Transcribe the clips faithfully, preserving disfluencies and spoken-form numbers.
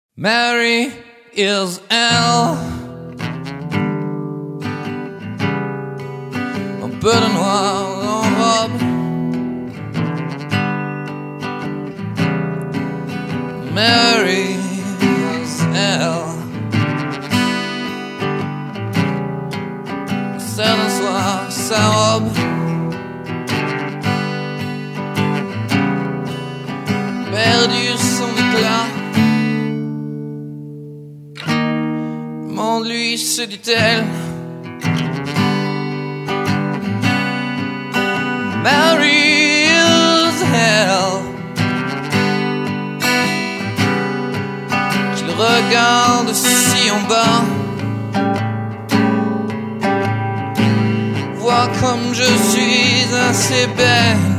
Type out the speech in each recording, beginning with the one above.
Mary is elle, un peu de noir en robe. Mary is elle, certains soirs sa robe perdu son éclat. Demande-lui, se dit-elle, Mary is hell. Qu'il regarde si en bas, vois comme je suis assez belle.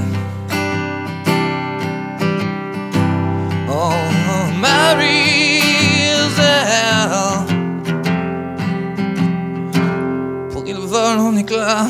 Oh, Mary is hell. Pour qu'il vole en éclats.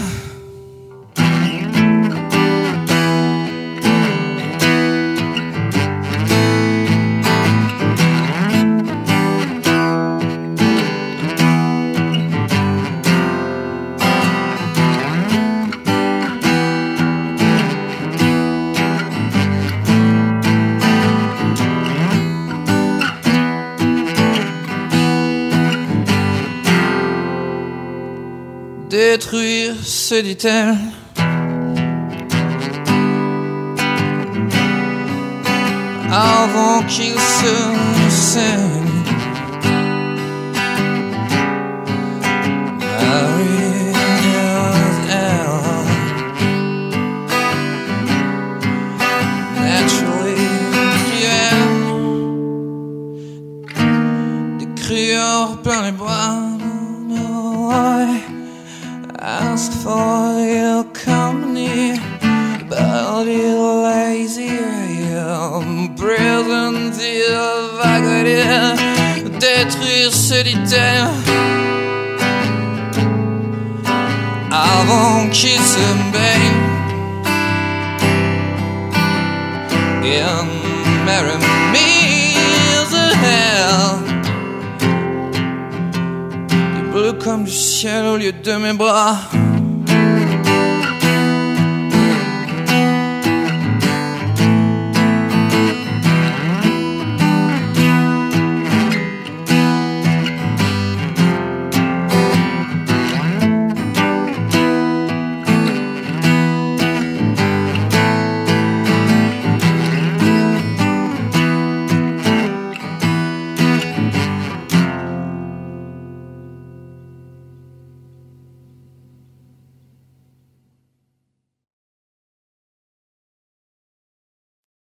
Détruire, se dit-elle, avant qu'il se saigne. Mary is hell, naturally cruel, des crieurs plein les bras. Ask for your company, but you're lazy, you're present, you're vague, détruire, se dit-elle, avant qu'il se baigne. And marry me as a hell, du bleu comme du ciel au lieu de mes bras.